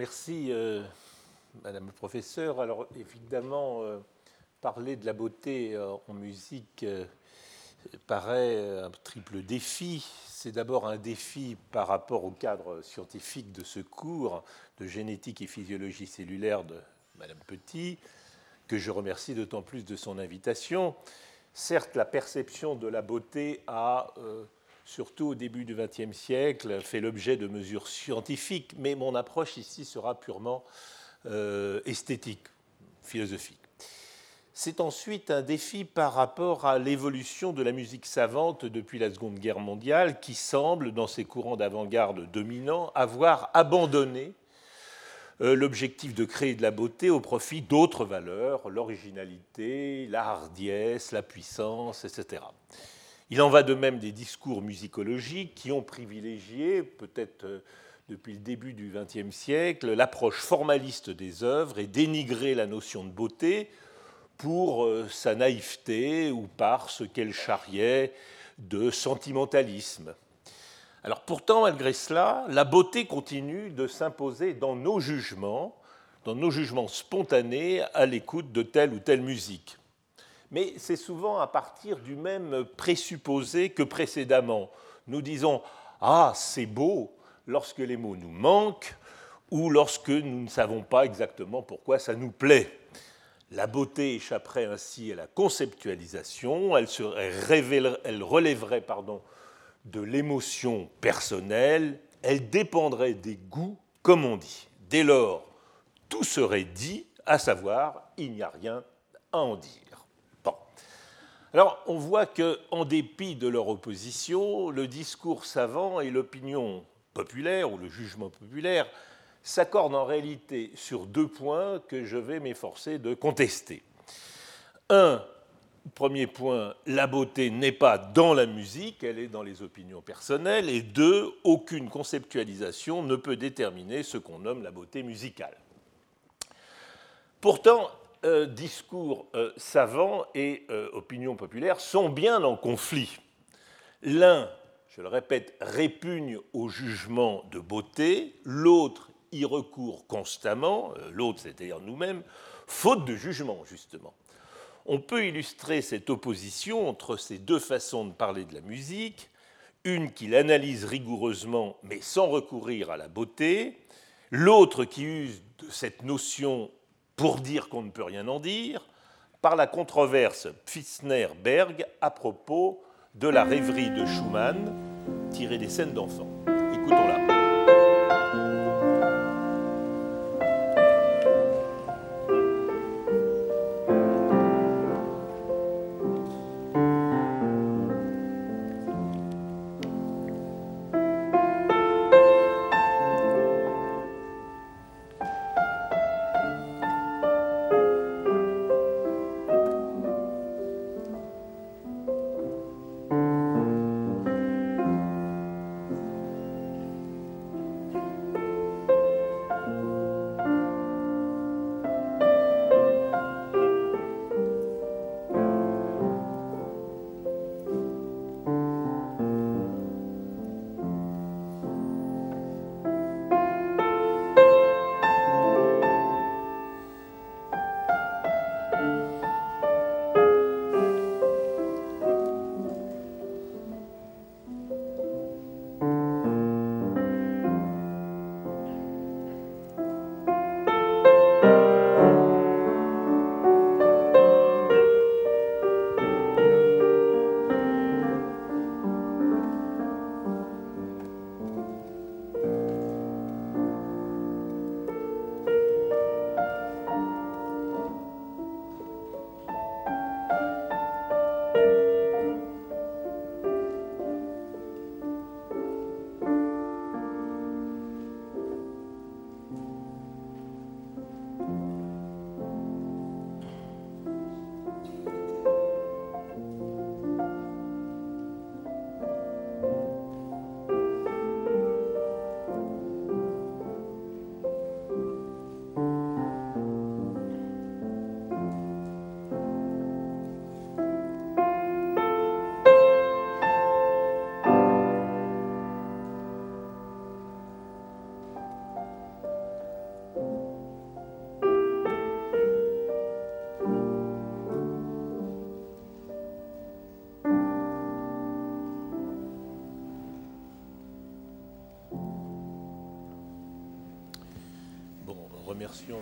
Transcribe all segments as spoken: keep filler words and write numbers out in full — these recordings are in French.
Merci, euh, Madame le professeur. Alors, évidemment, euh, parler de la beauté euh, en musique euh, paraît un triple défi. C'est d'abord un défi par rapport au cadre scientifique de ce cours de génétique et physiologie cellulaire de Madame Petit, que je remercie d'autant plus de son invitation. Certes, la perception de la beauté a, euh, surtout au début du vingtième siècle, fait l'objet de mesures scientifiques, mais mon approche ici sera purement euh, esthétique, philosophique. C'est ensuite un défi par rapport à l'évolution de la musique savante depuis la Seconde Guerre mondiale, qui semble, dans ses courants d'avant-garde dominants, avoir abandonné l'objectif de créer de la beauté au profit d'autres valeurs, l'originalité, la hardiesse, la puissance, et cetera. Il en va de même des discours musicologiques qui ont privilégié, peut-être depuis le début du vingtième siècle, l'approche formaliste des œuvres et dénigré la notion de beauté pour sa naïveté ou par ce qu'elle charriait de sentimentalisme. Alors pourtant, malgré cela, la beauté continue de s'imposer dans nos jugements, dans nos jugements spontanés à l'écoute de telle ou telle musique. Mais c'est souvent à partir du même présupposé que précédemment. Nous disons « Ah, c'est beau » lorsque les mots nous manquent ou lorsque nous ne savons pas exactement pourquoi ça nous plaît. La beauté échapperait ainsi à la conceptualisation, elle, serait, elle relèverait pardon, de l'émotion personnelle, elle dépendrait des goûts, comme on dit. Dès lors, tout serait dit, à savoir, il n'y a rien à en dire. Bon. Alors, on voit qu'en dépit de leur opposition, le discours savant et l'opinion populaire, ou le jugement populaire, s'accordent en réalité sur deux points que je vais m'efforcer de contester. Un, premier point, la beauté n'est pas dans la musique, elle est dans les opinions personnelles. Et deux, aucune conceptualisation ne peut déterminer ce qu'on nomme la beauté musicale. Pourtant, euh, discours euh, savants et euh, opinion populaire sont bien en conflit. L'un, je le répète, répugne au jugement de beauté, l'autre y recourt constamment, euh, l'autre c'est-à-dire nous-mêmes, faute de jugement, justement. On peut illustrer cette opposition entre ces deux façons de parler de la musique, une qui l'analyse rigoureusement mais sans recourir à la beauté, l'autre qui use de cette notion pour dire qu'on ne peut rien en dire, par la controverse Pfister-Berg à propos de la rêverie de Schumann tirée des scènes d'enfants. Écoutons-la. remercions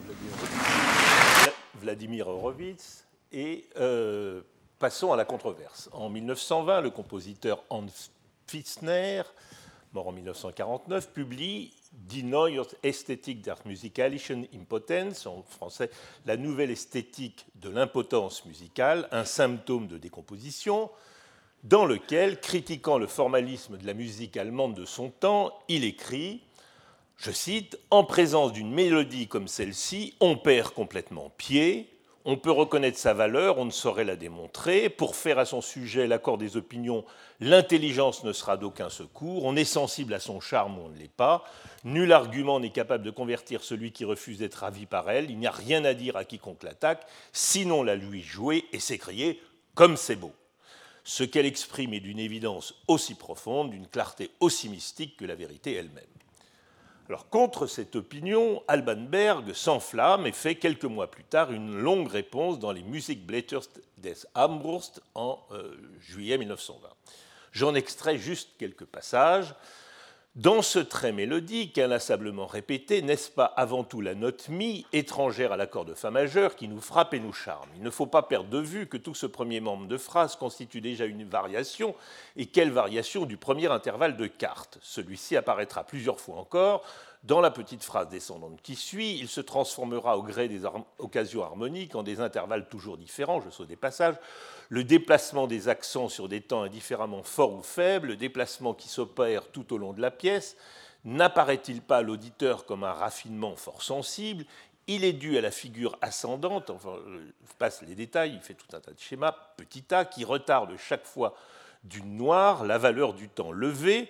Vladimir, Vladimir Horowitz et euh, passons à la controverse. En mille neuf cent vingt, le compositeur Hans Pfitzner, mort en mille neuf cent quarante-neuf, publie Die neue Ästhetik der musikalischen Impotenz, en français, la nouvelle esthétique de l'impotence musicale, un symptôme de décomposition, dans lequel, critiquant le formalisme de la musique allemande de son temps, il écrit, je cite, « En présence d'une mélodie comme celle-ci, on perd complètement pied, on peut reconnaître sa valeur, on ne saurait la démontrer. Pour faire à son sujet l'accord des opinions, l'intelligence ne sera d'aucun secours. On est sensible à son charme ou on ne l'est pas. Nul argument n'est capable de convertir celui qui refuse d'être ravi par elle. Il n'y a rien à dire à quiconque l'attaque, sinon la lui jouer et s'écrier « comme c'est beau ». Ce qu'elle exprime est d'une évidence aussi profonde, d'une clarté aussi mystique que la vérité elle-même. Alors, contre cette opinion, Alban Berg s'enflamme et fait quelques mois plus tard une longue réponse dans les Musikblätter des Armbrust en euh, juillet mille neuf cent vingt. J'en extrais juste quelques passages. Dans ce trait mélodique, inlassablement répété, n'est-ce pas avant tout la note mi, étrangère à l'accord de fa majeur, qui nous frappe et nous charme? Il ne faut pas perdre de vue que tout ce premier membre de phrase constitue déjà une variation, et quelle variation du premier intervalle de quarte. Celui-ci apparaîtra plusieurs fois encore. Dans la petite phrase descendante qui suit, il se transformera au gré des occasions harmoniques en des intervalles toujours différents, je saute des passages, le déplacement des accents sur des temps indifféremment forts ou faibles, le déplacement qui s'opère tout au long de la pièce, n'apparaît-il pas à l'auditeur comme un raffinement fort sensible? Il est dû à la figure ascendante, enfin, je passe les détails, il fait tout un tas de schémas, petit a, qui retarde chaque fois d'une noire la valeur du temps levé,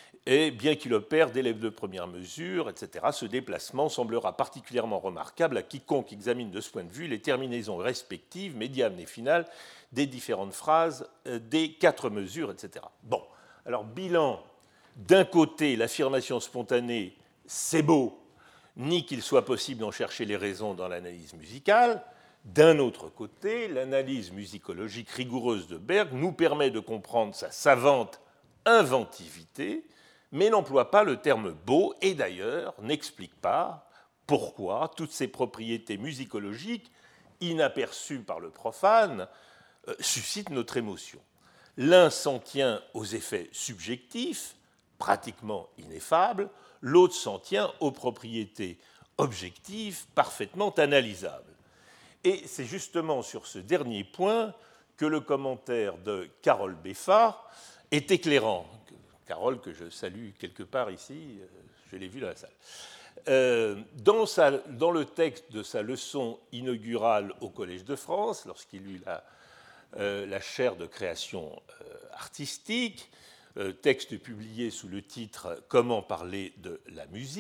et bien qu'il opère d'élèves de première mesure, et cetera, ce déplacement semblera particulièrement remarquable à quiconque examine de ce point de vue les terminaisons respectives, médianes et finales des différentes phrases des quatre mesures, et cetera. Bon, alors bilan, d'un côté, l'affirmation spontanée « c'est beau », ni qu'il soit possible d'en chercher les raisons dans l'analyse musicale. D'un autre côté, l'analyse musicologique rigoureuse de Berg nous permet de comprendre sa savante inventivité, mais n'emploie pas le terme « beau » et d'ailleurs n'explique pas pourquoi toutes ces propriétés musicologiques, inaperçues par le profane, euh, suscitent notre émotion. L'un s'en tient aux effets subjectifs, pratiquement ineffables, l'autre s'en tient aux propriétés objectives, parfaitement analysables. Et c'est justement sur ce dernier point que le commentaire de Carole Beffa est éclairant. Carole, que je salue quelque part ici, je l'ai vu dans la salle. Euh, dans, sa, dans le texte de sa leçon inaugurale au Collège de France, lorsqu'il eut la, euh, la chaire de création euh, artistique, euh, texte publié sous le titre « Comment parler de la musique »,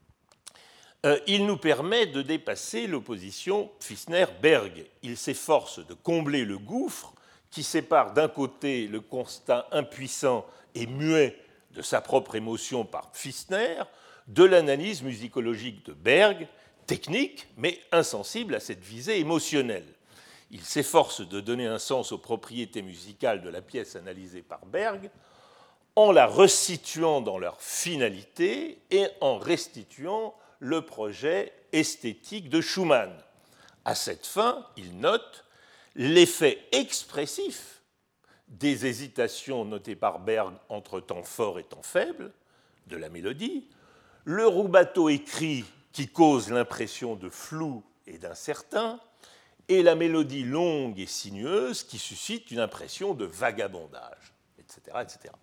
euh, il nous permet de dépasser l'opposition Pfitzner-Berg. Il s'efforce de combler le gouffre qui sépare d'un côté le constat impuissant et muet de sa propre émotion par Pfitzner, de l'analyse musicologique de Berg, technique, mais insensible à cette visée émotionnelle. Il s'efforce de donner un sens aux propriétés musicales de la pièce analysée par Berg, en la resituant dans leur finalité et en restituant le projet esthétique de Schumann. À cette fin, il note l'effet expressif des hésitations notées par Berg entre temps fort et temps faible de la mélodie, le rubato écrit qui cause l'impression de flou et d'incertain, et la mélodie longue et sinueuse qui suscite une impression de vagabondage, et cetera, et cetera.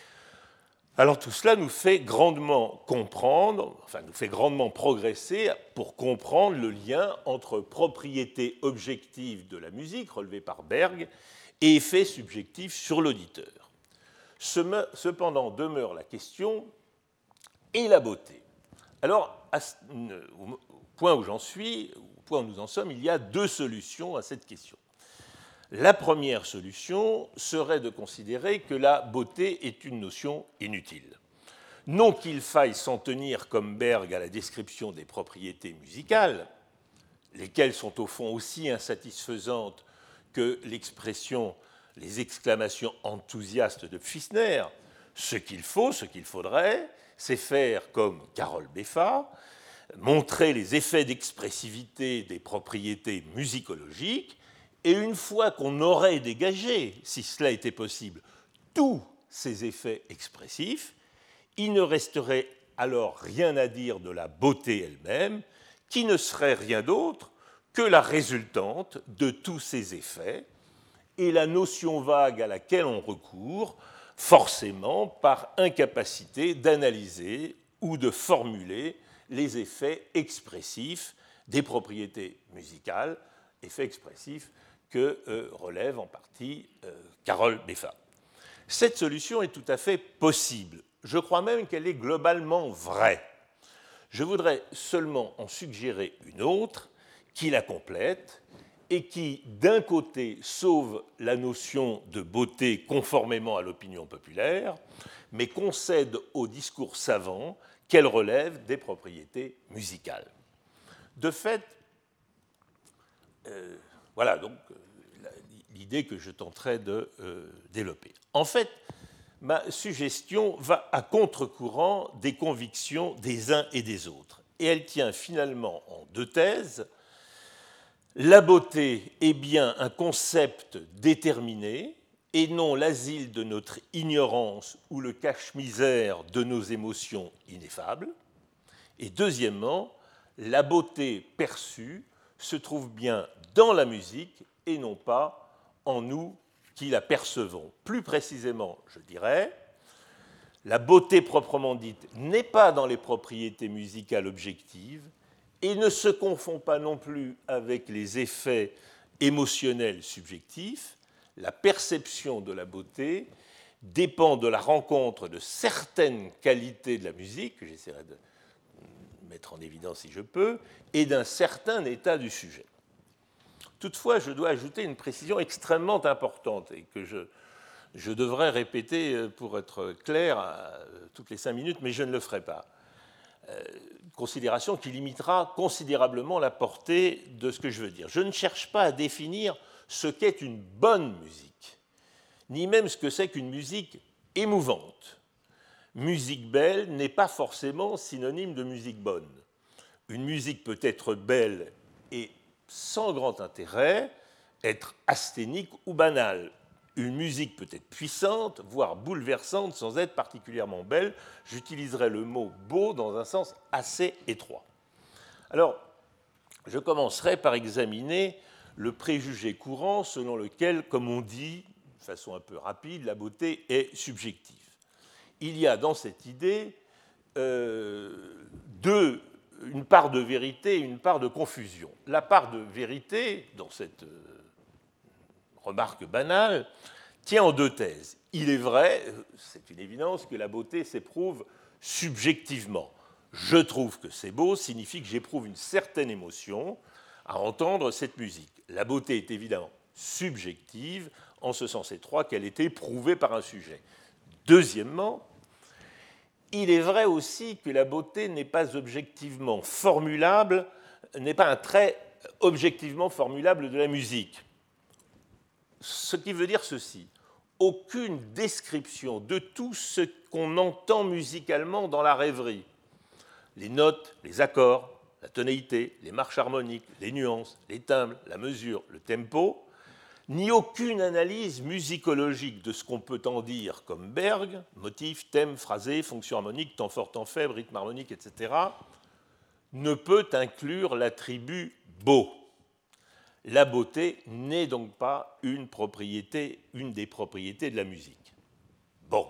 Alors tout cela nous fait grandement comprendre, enfin nous fait grandement progresser pour comprendre le lien entre propriétés objectives de la musique relevée par Berg et effet subjectif sur l'auditeur. Cependant, demeure la question et la beauté. Alors, au point où j'en suis, au point où nous en sommes, il y a deux solutions à cette question. La première solution serait de considérer que la beauté est une notion inutile. Non qu'il faille s'en tenir comme Berg à la description des propriétés musicales, lesquelles sont au fond aussi insatisfaisantes que l'expression, les exclamations enthousiastes de Pfitzner. Ce qu'il faut, ce qu'il faudrait, c'est faire comme Carole Beffa, montrer les effets d'expressivité des propriétés musicologiques, et une fois qu'on aurait dégagé, si cela était possible, tous ces effets expressifs, il ne resterait alors rien à dire de la beauté elle-même, qui ne serait rien d'autre que la résultante de tous ces effets, et la notion vague à laquelle on recourt, forcément par incapacité d'analyser ou de formuler les effets expressifs des propriétés musicales, effets expressifs que euh, relève en partie euh, Carole Beffa. Cette solution est tout à fait possible. Je crois même qu'elle est globalement vraie. Je voudrais seulement en suggérer une autre qui la complète et qui, d'un côté, sauve la notion de beauté conformément à l'opinion populaire, mais concède au discours savant qu'elle relève des propriétés musicales. De fait, euh, voilà donc l'idée que je tenterai de euh, développer. En fait, ma suggestion va à contre-courant des convictions des uns et des autres, et elle tient finalement en deux thèses. La beauté est bien un concept déterminé et non l'asile de notre ignorance ou le cache-misère de nos émotions ineffables. Et deuxièmement, la beauté perçue se trouve bien dans la musique et non pas en nous qui la percevons. Plus précisément, je dirais, la beauté proprement dite n'est pas dans les propriétés musicales objectives et ne se confond pas non plus avec les effets émotionnels subjectifs. La perception de la beauté dépend de la rencontre de certaines qualités de la musique, que j'essaierai de mettre en évidence si je peux, et d'un certain état du sujet. Toutefois, je dois ajouter une précision extrêmement importante et que je, je devrais répéter pour être clair à toutes les cinq minutes, mais je ne le ferai pas. Une considération qui limitera considérablement la portée de ce que je veux dire. Je ne cherche pas à définir ce qu'est une bonne musique, ni même ce que c'est qu'une musique émouvante. Musique belle n'est pas forcément synonyme de musique bonne. Une musique peut être belle et sans grand intérêt, être asthénique ou banale. Une musique peut être puissante, voire bouleversante, sans être particulièrement belle. J'utiliserai le mot « beau » dans un sens assez étroit. Alors, je commencerai par examiner le préjugé courant selon lequel, comme on dit, de façon un peu rapide, la beauté est subjective. Il y a dans cette idée euh, deux, une part de vérité et une part de confusion. La part de vérité, dans cette euh, remarque banale, tient en deux thèses. Il est vrai, c'est une évidence, que la beauté s'éprouve subjectivement. Je trouve que c'est beau signifie que j'éprouve une certaine émotion à entendre cette musique. La beauté est évidemment subjective, en ce sens étroit qu'elle est éprouvée par un sujet. Deuxièmement, il est vrai aussi que la beauté n'est pas objectivement formulable, n'est pas un trait objectivement formulable de la musique. Ce qui veut dire ceci, aucune description de tout ce qu'on entend musicalement dans la rêverie, les notes, les accords, la tonalité, les marches harmoniques, les nuances, les timbres, la mesure, le tempo, ni aucune analyse musicologique de ce qu'on peut en dire comme Berg, motif, thème, phrasé, fonction harmonique, temps fort, temps faible, rythme harmonique, et cetera, ne peut inclure l'attribut beau. La beauté n'est donc pas une propriété, une des propriétés de la musique. Bon.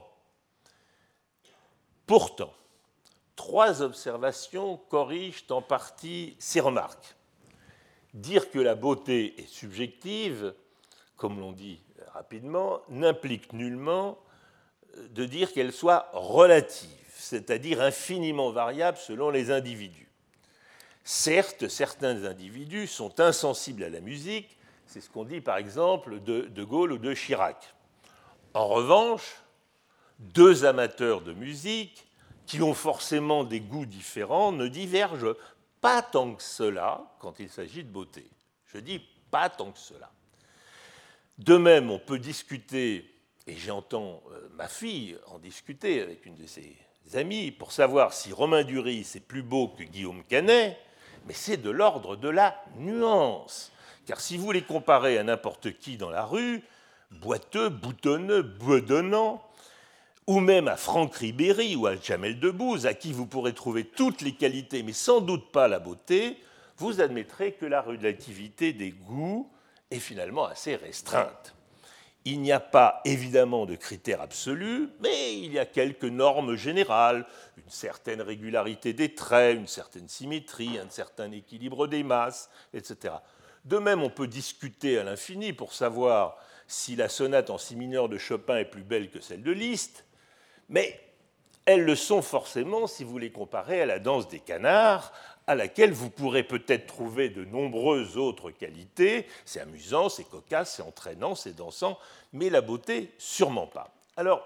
Pourtant, trois observations corrigent en partie ces remarques. Dire que la beauté est subjective, comme l'on dit rapidement, n'implique nullement de dire qu'elle soit relative, c'est-à-dire infiniment variable selon les individus. Certes, certains individus sont insensibles à la musique, c'est ce qu'on dit par exemple de De Gaulle ou de Chirac. En revanche, deux amateurs de musique qui ont forcément des goûts différents ne divergent pas tant que cela quand il s'agit de beauté. Je dis pas tant que cela. De même, on peut discuter, et j'entends ma fille en discuter avec une de ses amis, pour savoir si Romain Duris est plus beau que Guillaume Canet, mais c'est de l'ordre de la nuance. Car si vous les comparez à n'importe qui dans la rue, boiteux, boutonneux, bedonnant, ou même à Franck Ribéry ou à Jamel Debbouze, à qui vous pourrez trouver toutes les qualités, mais sans doute pas la beauté, vous admettrez que la relativité des goûts est finalement assez restreinte. Il n'y a pas évidemment de critères absolus, mais il y a quelques normes générales, une certaine régularité des traits, une certaine symétrie, un certain équilibre des masses, et cetera. De même, on peut discuter à l'infini pour savoir si la sonate en si mineur de Chopin est plus belle que celle de Liszt, mais elles le sont forcément si vous les comparez à la danse des canards, à laquelle vous pourrez peut-être trouver de nombreuses autres qualités. C'est amusant, c'est cocasse, c'est entraînant, c'est dansant, mais la beauté, sûrement pas. Alors,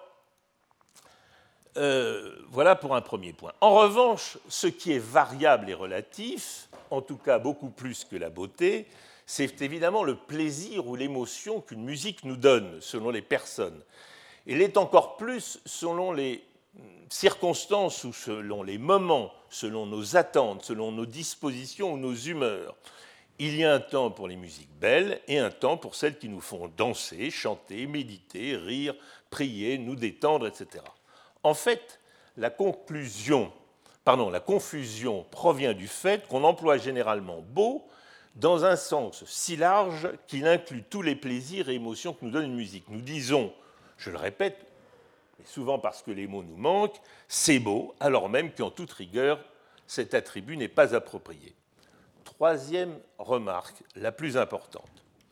euh, voilà pour un premier point. En revanche, ce qui est variable et relatif, en tout cas beaucoup plus que la beauté, c'est évidemment le plaisir ou l'émotion qu'une musique nous donne, selon les personnes. Elle est encore plus selon les circonstances ou selon les moments, selon nos attentes, selon nos dispositions ou nos humeurs. Il y a un temps pour les musiques belles et un temps pour celles qui nous font danser, chanter, méditer, rire, prier, nous détendre, et cetera. En fait, la conclusion, pardon, la confusion provient du fait qu'on emploie généralement beau dans un sens si large qu'il inclut tous les plaisirs et émotions que nous donne une musique. Nous disons, je le répète, et souvent parce que les mots nous manquent, c'est beau, alors même qu'en toute rigueur, cet attribut n'est pas approprié. Troisième remarque, la plus importante.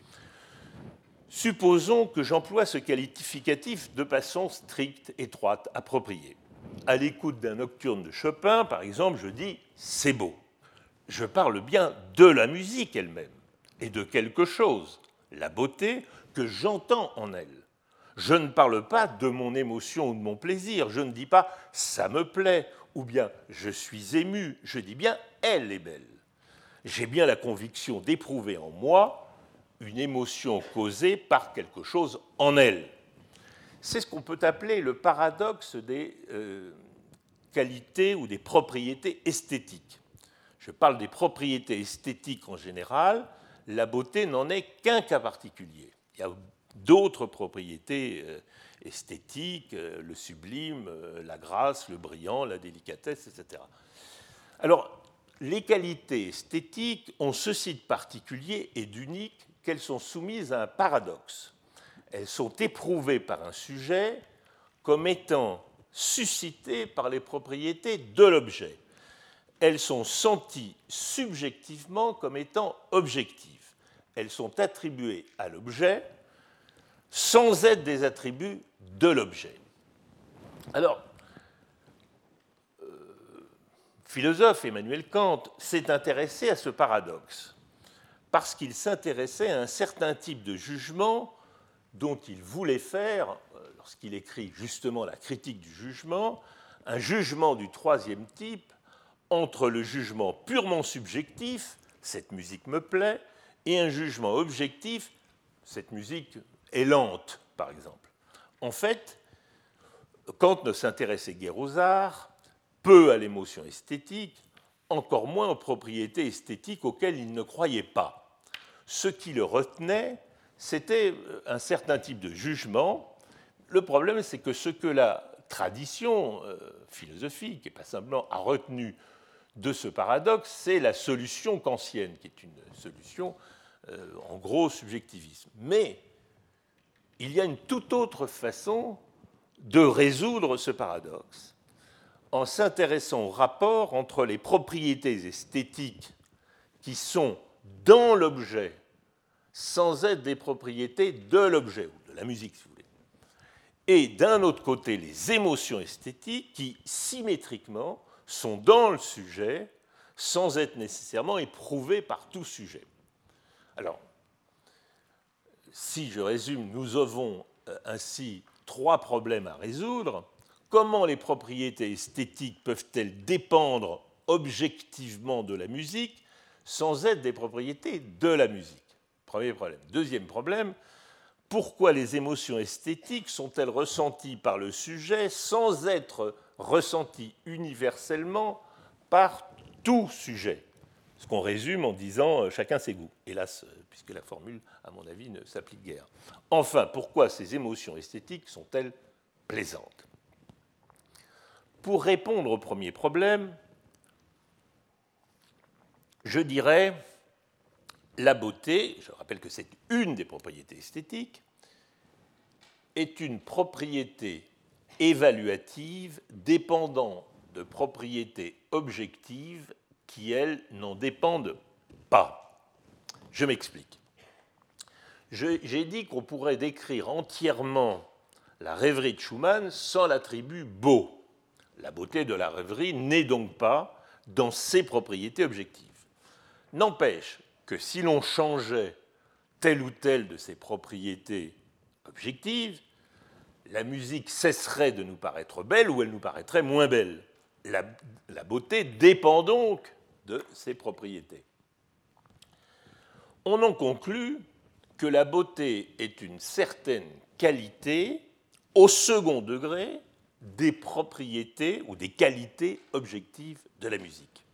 Supposons que j'emploie ce qualificatif de façon stricte, étroite, appropriée. À l'écoute d'un nocturne de Chopin, par exemple, je dis « c'est beau ». Je parle bien de la musique elle-même et de quelque chose, la beauté, que j'entends en elle. Je ne parle pas de mon émotion ou de mon plaisir. Je ne dis pas « ça me plaît » ou bien « je suis ému ». Je dis bien « elle est belle ». J'ai bien la conviction d'éprouver en moi une émotion causée par quelque chose en elle. C'est ce qu'on peut appeler le paradoxe des euh, qualités ou des propriétés esthétiques. Je parle des propriétés esthétiques en général. La beauté n'en est qu'un cas particulier. Il y a d'autres propriétés esthétiques, le sublime, la grâce, le brillant, la délicatesse, et cetera. Alors, les qualités esthétiques ont ceci de particulier et d'unique qu'elles sont soumises à un paradoxe. Elles sont éprouvées par un sujet comme étant suscitées par les propriétés de l'objet. Elles sont senties subjectivement comme étant objectives. Elles sont attribuées à l'objet sans être des attributs de l'objet. Alors, euh, philosophe Emmanuel Kant s'est intéressé à ce paradoxe parce qu'il s'intéressait à un certain type de jugement dont il voulait faire, lorsqu'il écrit justement la critique du jugement, un jugement du troisième type entre le jugement purement subjectif, cette musique me plaît, et un jugement objectif, cette musique est lente, par exemple. En fait, Kant ne s'intéressait guère aux arts, peu à l'émotion esthétique, encore moins aux propriétés esthétiques auxquelles il ne croyait pas. Ce qui le retenait, c'était un certain type de jugement. Le problème, c'est que ce que la tradition euh, philosophique, et pas simplement, a retenu de ce paradoxe, c'est la solution kantienne, qui est une solution euh, en gros subjectivisme. Mais il y a une toute autre façon de résoudre ce paradoxe en s'intéressant au rapport entre les propriétés esthétiques qui sont dans l'objet sans être des propriétés de l'objet, ou de la musique si vous voulez, et d'un autre côté les émotions esthétiques qui symétriquement sont dans le sujet sans être nécessairement éprouvées par tout sujet. Alors, si je résume, nous avons ainsi trois problèmes à résoudre. Comment les propriétés esthétiques peuvent-elles dépendre objectivement de la musique sans être des propriétés de la musique? Premier problème. Deuxième problème, pourquoi les émotions esthétiques sont-elles ressenties par le sujet sans être ressenti universellement par tout sujet. Ce qu'on résume en disant euh, chacun ses goûts. Hélas, puisque la formule, à mon avis, ne s'applique guère. Enfin, pourquoi ces émotions esthétiques sont-elles plaisantes? Pour répondre au premier problème, je dirais la beauté, je rappelle que c'est une des propriétés esthétiques, est une propriété évaluative dépendant de propriétés objectives qui, elles, n'en dépendent pas. Je m'explique. J'ai dit qu'on pourrait décrire entièrement la rêverie de Schumann sans l'attribut beau. La beauté de la rêverie n'est donc pas dans ses propriétés objectives. N'empêche que si l'on changeait telle ou telle de ses propriétés objectives, la musique cesserait de nous paraître belle ou elle nous paraîtrait moins belle. La, la beauté dépend donc de ses propriétés. On en conclut que la beauté est une certaine qualité au second degré des propriétés ou des qualités objectives de la musique.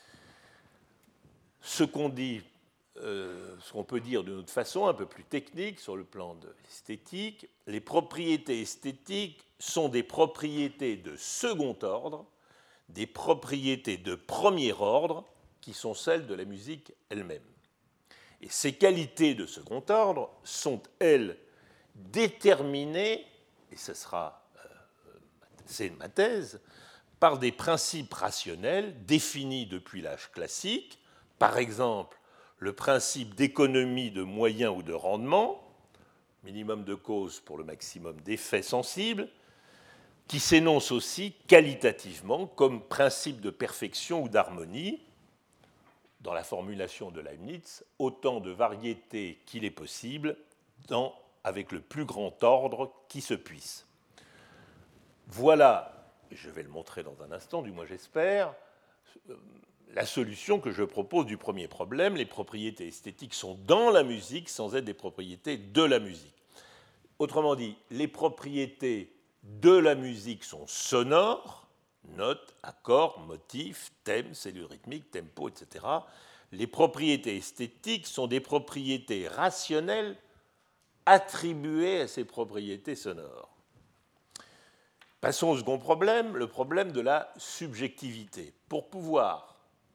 Ce qu'on dit, euh, ce qu'on peut dire d'une autre façon, un peu plus technique, sur le plan de l'esthétique, les propriétés esthétiques sont des propriétés de second ordre, des propriétés de premier ordre, qui sont celles de la musique elle-même. Et ces qualités de second ordre sont, elles, déterminées, et ce sera c'est ma thèse, par des principes rationnels définis depuis l'âge classique, par exemple le principe d'économie de moyens ou de rendement, minimum de cause pour le maximum d'effets sensibles, qui s'énonce aussi qualitativement comme principe de perfection ou d'harmonie, dans la formulation de Leibniz, autant de variétés qu'il est possible, dans, avec le plus grand ordre qui se puisse. Voilà, je vais le montrer dans un instant, du moins j'espère, la solution que je propose du premier problème. Les propriétés esthétiques sont dans la musique sans être des propriétés de la musique. Autrement dit, les propriétés de la musique sont sonores, notes, accords, motifs, thèmes, cellules rythmiques, tempo, et cetera. Les propriétés esthétiques sont des propriétés rationnelles attribuées à ces propriétés sonores. Passons au second problème, le problème de la subjectivité. Pour pouvoir,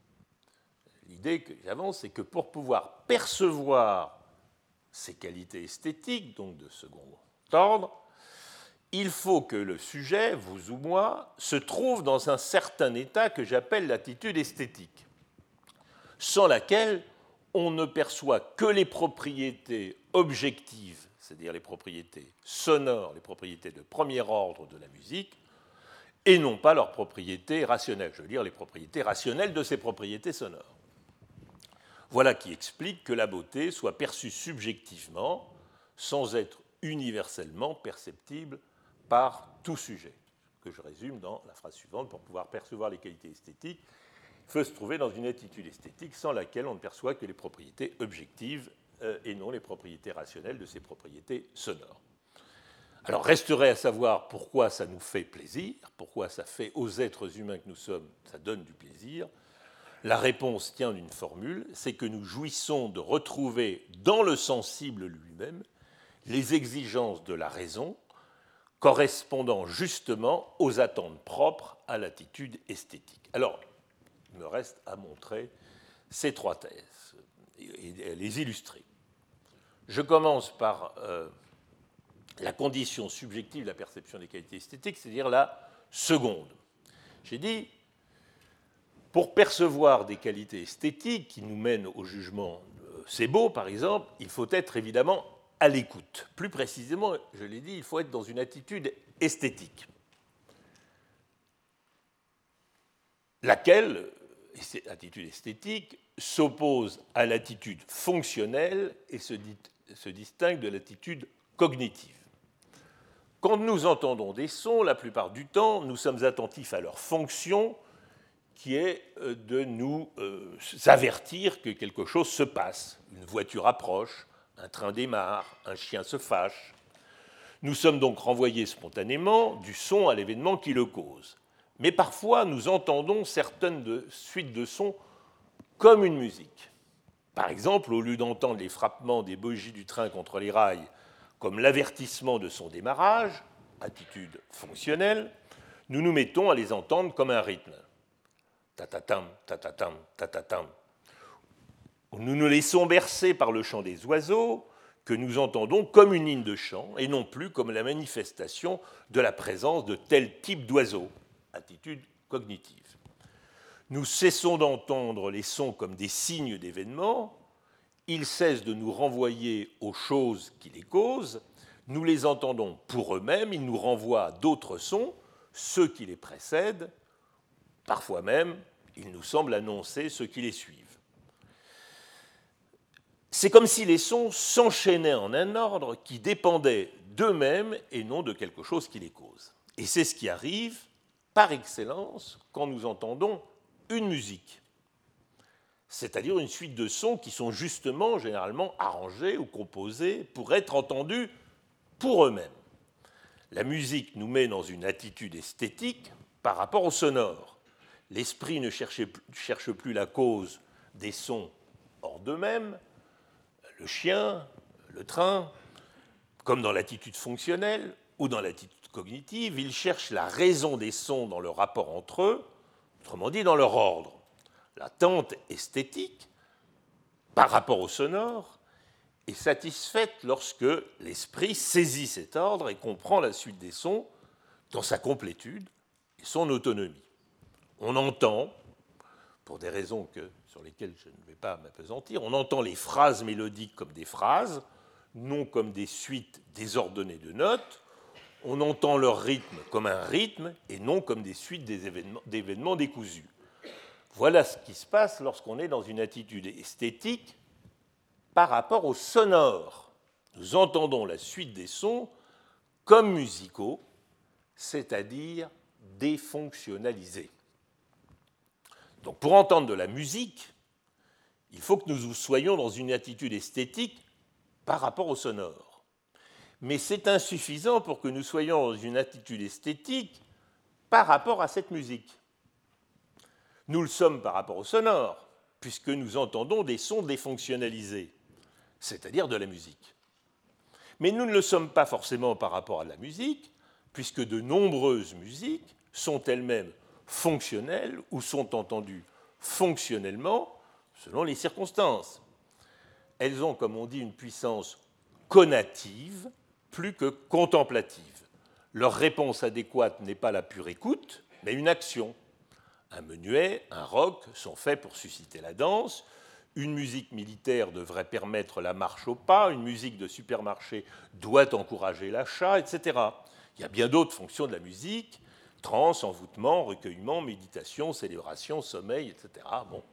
l'idée que j'avance, c'est que pour pouvoir percevoir ces qualités esthétiques, donc de second ordre, il faut que le sujet, vous ou moi, se trouve dans un certain état que j'appelle l'attitude esthétique, sans laquelle on ne perçoit que les propriétés objectives, c'est-à-dire les propriétés sonores, les propriétés de premier ordre de la musique, et non pas leurs propriétés rationnelles, je veux dire les propriétés rationnelles de ces propriétés sonores. Voilà qui explique que la beauté soit perçue subjectivement, sans être universellement perceptible par tout sujet, que je résume dans la phrase suivante. Pour pouvoir percevoir les qualités esthétiques, il faut se trouver dans une attitude esthétique sans laquelle on ne perçoit que les propriétés objectives euh, et non les propriétés rationnelles de ces propriétés sonores. Alors, resterait à savoir pourquoi ça nous fait plaisir, pourquoi ça fait aux êtres humains que nous sommes, ça donne du plaisir. La réponse tient d'une formule, c'est que nous jouissons de retrouver dans le sensible lui-même les exigences de la raison, correspondant justement aux attentes propres à l'attitude esthétique. Alors, il me reste à montrer ces trois thèses et les illustrer. Je commence par euh, la condition subjective de la perception des qualités esthétiques, c'est-à-dire la seconde. J'ai dit, pour percevoir des qualités esthétiques qui nous mènent au jugement euh, c'est beau, par exemple, il faut être évidemment à l'écoute. Plus précisément, je l'ai dit, il faut être dans une attitude esthétique, laquelle, attitude esthétique, s'oppose à l'attitude fonctionnelle et se, dit, se distingue de l'attitude cognitive. Quand nous entendons des sons, la plupart du temps, nous sommes attentifs à leur fonction, qui est de nous euh, avertir que quelque chose se passe. Une voiture approche, un train démarre, un chien se fâche. Nous sommes donc renvoyés spontanément du son à l'événement qui le cause. Mais parfois, nous entendons certaines de, suites de sons comme une musique. Par exemple, au lieu d'entendre les frappements des bogies du train contre les rails comme l'avertissement de son démarrage, attitude fonctionnelle, nous nous mettons à les entendre comme un rythme. Ta-ta-tam, ta-ta-tam, ta-ta-tam. Nous nous laissons bercer par le chant des oiseaux que nous entendons comme une ligne de chant et non plus comme la manifestation de la présence de tel type d'oiseau, attitude cognitive. Nous cessons d'entendre les sons comme des signes d'événements, ils cessent de nous renvoyer aux choses qui les causent, nous les entendons pour eux-mêmes, ils nous renvoient à d'autres sons, ceux qui les précèdent, parfois même, ils nous semblent annoncer ceux qui les suivent. C'est comme si les sons s'enchaînaient en un ordre qui dépendait d'eux-mêmes et non de quelque chose qui les cause. Et c'est ce qui arrive, par excellence, quand nous entendons une musique, c'est-à-dire une suite de sons qui sont justement, généralement, arrangés ou composés pour être entendus pour eux-mêmes. La musique nous met dans une attitude esthétique par rapport au sonore. L'esprit ne cherche plus la cause des sons hors d'eux-mêmes, le chien, le train, comme dans l'attitude fonctionnelle ou dans l'attitude cognitive, il cherche la raison des sons dans le rapport entre eux, autrement dit dans leur ordre. L'attente esthétique, par rapport au sonore, est satisfaite lorsque l'esprit saisit cet ordre et comprend la suite des sons dans sa complétude et son autonomie. On entend, pour des raisons que, sur lesquelles je ne vais pas m'appesantir, on entend les phrases mélodiques comme des phrases, non comme des suites désordonnées de notes. On entend leur rythme comme un rythme et non comme des suites d'événements décousus. Voilà ce qui se passe lorsqu'on est dans une attitude esthétique par rapport au sonore. Nous entendons la suite des sons comme musicaux, c'est-à-dire défonctionnalisés. Donc pour entendre de la musique, il faut que nous soyons dans une attitude esthétique par rapport au sonore. Mais c'est insuffisant pour que nous soyons dans une attitude esthétique par rapport à cette musique. Nous le sommes par rapport au sonore, puisque nous entendons des sons défonctionnalisés, c'est-à-dire de la musique. Mais nous ne le sommes pas forcément par rapport à la musique, puisque de nombreuses musiques sont elles-mêmes fonctionnelles ou sont entendues fonctionnellement selon les circonstances. Elles ont, comme on dit, une puissance conative plus que contemplative. Leur réponse adéquate n'est pas la pure écoute, mais une action. Un menuet, un rock sont faits pour susciter la danse. Une musique militaire devrait permettre la marche au pas. Une musique de supermarché doit encourager l'achat, et cetera. Il y a bien d'autres fonctions de la musique, transe, envoûtement, recueillement, méditation, célébration, sommeil, et cetera. Bon.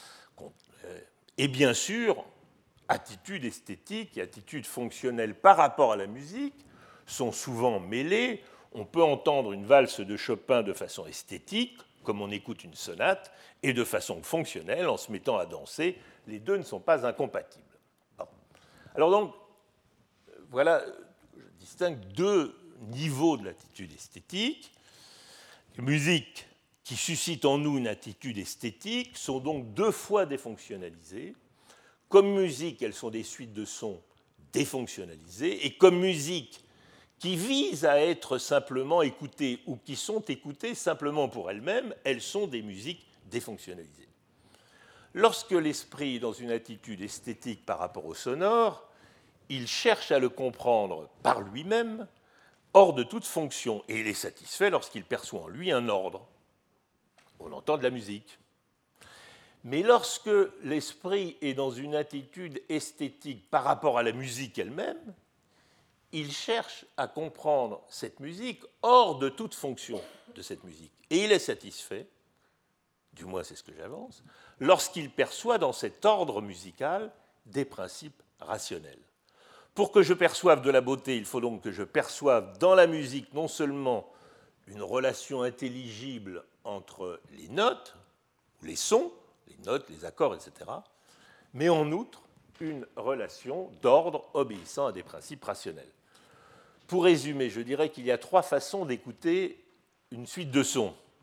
Et bien sûr, attitude esthétique et attitude fonctionnelle par rapport à la musique sont souvent mêlées. On peut entendre une valse de Chopin de façon esthétique, comme on écoute une sonate, et de façon fonctionnelle, en se mettant à danser. Les deux ne sont pas incompatibles. Bon. Alors donc, voilà, je distingue deux niveaux de l'attitude esthétique. Les musiques qui suscitent en nous une attitude esthétique sont donc deux fois défonctionnalisées. Comme musique, elles sont des suites de sons défonctionnalisées, et comme musique qui visent à être simplement écoutées ou qui sont écoutées simplement pour elles-mêmes, elles sont des musiques défonctionnalisées. Lorsque l'esprit est dans une attitude esthétique par rapport au sonore, il cherche à le comprendre par lui-même, hors de toute fonction, et il est satisfait lorsqu'il perçoit en lui un ordre. On entend de la musique. Mais lorsque l'esprit est dans une attitude esthétique par rapport à la musique elle-même, il cherche à comprendre cette musique hors de toute fonction de cette musique. Et il est satisfait, du moins c'est ce que j'avance, lorsqu'il perçoit dans cet ordre musical des principes rationnels. Pour que je perçoive de la beauté, il faut donc que je perçoive dans la musique non seulement une relation intelligible entre les notes, les sons, les notes, les accords, et cetera, mais en outre une relation d'ordre obéissant à des principes rationnels. Pour résumer, je dirais qu'il y a trois façons d'écouter une suite de sons.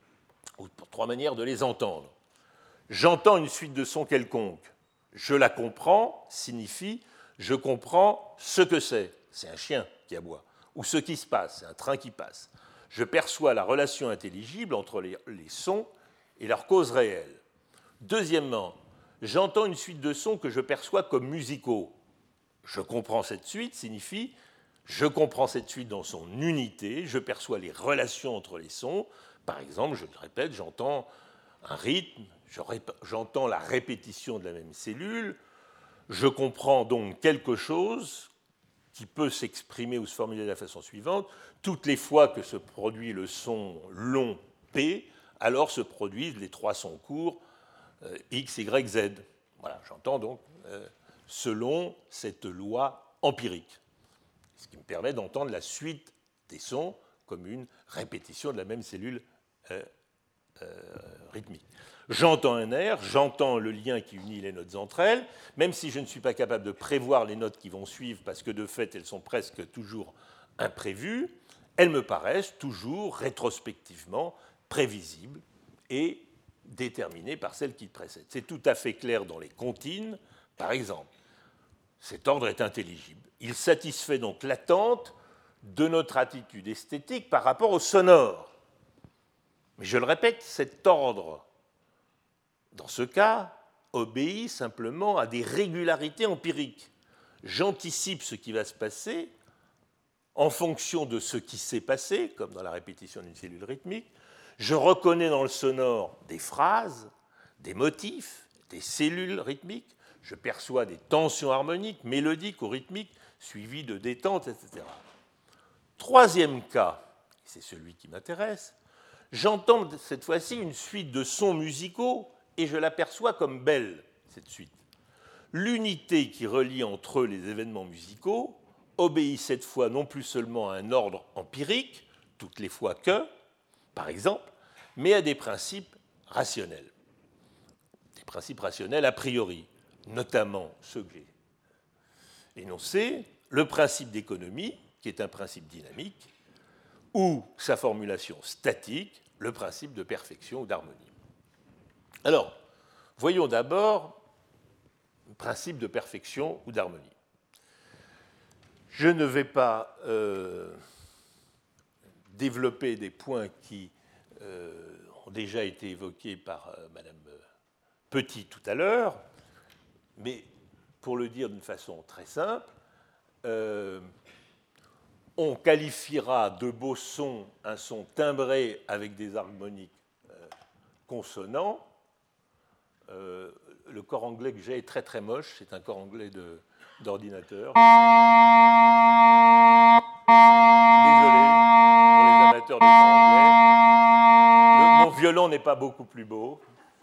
ou pour trois manières de les entendre. J'entends une suite de sons quelconque. Je la comprends signifie je comprends ce que c'est. C'est un chien qui aboie. Ou ce qui se passe, c'est un train qui passe. Je perçois la relation intelligible entre les, les sons et leur cause réelle. Deuxièmement, j'entends une suite de sons que je perçois comme musicaux. Je comprends cette suite signifie je comprends cette suite dans son unité, je perçois les relations entre les sons. Par exemple, je le répète, j'entends un rythme, j'entends la répétition de la même cellule, je comprends donc quelque chose qui peut s'exprimer ou se formuler de la façon suivante. Toutes les fois que se produit le son long P, alors se produisent les trois sons courts euh, X, Y, Z. Voilà, j'entends donc euh, selon cette loi empirique, ce qui me permet d'entendre la suite des sons comme une répétition de la même cellule euh, euh, rythmique. J'entends un air, j'entends le lien qui unit les notes entre elles, même si je ne suis pas capable de prévoir les notes qui vont suivre, parce que de fait, elles sont presque toujours imprévues, elles me paraissent toujours rétrospectivement prévisibles et déterminées par celles qui précèdent. C'est tout à fait clair dans les comptines, par exemple. Cet ordre est intelligible. Il satisfait donc l'attente de notre attitude esthétique par rapport au sonore. Mais je le répète, cet ordre, dans ce cas, obéit simplement à des régularités empiriques. J'anticipe ce qui va se passer en fonction de ce qui s'est passé, comme dans la répétition d'une cellule rythmique. Je reconnais dans le sonore des phrases, des motifs, des cellules rythmiques. Je perçois des tensions harmoniques, mélodiques ou rythmiques, suivies de détentes, et cetera. Troisième cas, c'est celui qui m'intéresse, j'entends cette fois-ci une suite de sons musicaux et je l'aperçois comme belle, cette suite. L'unité qui relie entre eux les événements musicaux obéit cette fois non plus seulement à un ordre empirique, toutes les fois que, par exemple, mais à des principes rationnels. Des principes rationnels a priori, notamment ceux que j'ai énoncés, le principe d'économie, qui est un principe dynamique, ou sa formulation statique, le principe de perfection ou d'harmonie. Alors, voyons d'abord le principe de perfection ou d'harmonie. Je ne vais pas euh, développer des points qui euh, ont déjà été évoqués par euh, Madame Petit tout à l'heure, mais pour le dire d'une façon très simple, euh, on qualifiera de beau son un son timbré avec des harmoniques euh, consonants. Euh, le corps anglais que j'ai est très très moche, c'est un corps anglais de, d'ordinateur. Désolé pour les amateurs de corps anglais. Le, mon violon n'est pas beaucoup plus beau.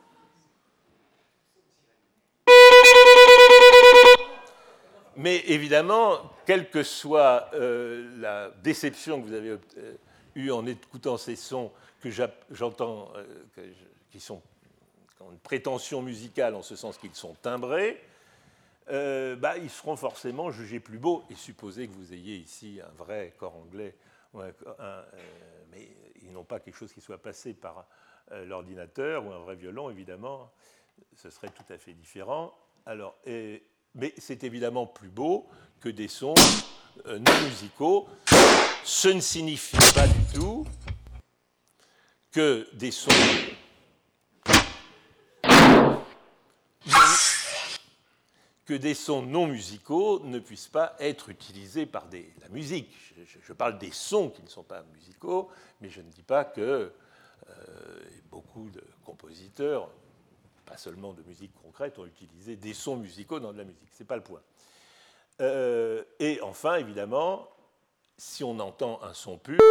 Mais évidemment, quelle que soit euh, la déception que vous avez euh, eue en écoutant ces sons que j'entends, euh, que je, qui sont qui ont une prétention musicale en ce sens qu'ils sont timbrés, euh, bah, ils seront forcément jugés plus beaux, et supposez que vous ayez ici un vrai corps anglais, ou un, un, euh, mais ils n'ont pas quelque chose qui soit passé par euh, l'ordinateur, ou un vrai violon, évidemment, ce serait tout à fait différent. Alors, et, mais c'est évidemment plus beau que des sons euh, non musicaux. Ce ne signifie pas du tout que des sons que des sons non musicaux ne puissent pas être utilisés par des, la musique. Je, je parle des sons qui ne sont pas musicaux, mais je ne dis pas que euh, beaucoup de compositeurs, pas seulement de musique concrète, ont utilisé des sons musicaux dans de la musique. Ce n'est pas le point. Euh, et enfin, évidemment, si on entend un son pur,